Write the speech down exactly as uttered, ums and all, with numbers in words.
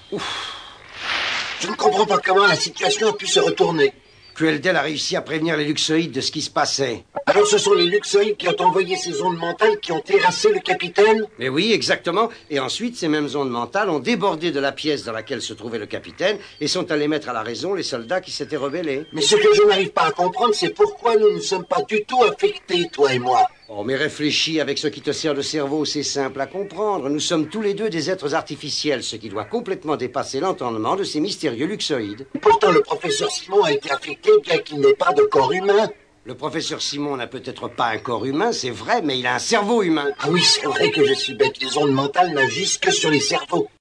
Ouf. Je ne comprends pas comment la situation a pu se retourner. Crueldel a réussi à prévenir les luxoïdes de ce qui se passait. Alors ce sont les luxoïdes qui ont envoyé ces ondes mentales qui ont terrassé le capitaine? Mais oui, exactement. Et ensuite, ces mêmes ondes mentales ont débordé de la pièce dans laquelle se trouvait le capitaine et sont allées mettre à la raison les soldats qui s'étaient rebellés. Mais ce que je n'arrive pas à comprendre, c'est pourquoi nous ne sommes pas du tout affectés, toi et moi. Oh, mais réfléchis avec ce qui te sert de cerveau, c'est simple à comprendre. Nous sommes tous les deux des êtres artificiels, ce qui doit complètement dépasser l'entendement de ces mystérieux luxoïdes. Pourtant, le professeur Simon a été affecté, bien qu'il n'ait pas de corps humain. Le professeur Simon n'a peut-être pas un corps humain, c'est vrai, mais il a un cerveau humain. Ah oui, c'est vrai que je suis bête. Les ondes mentales n'agissent que sur les cerveaux.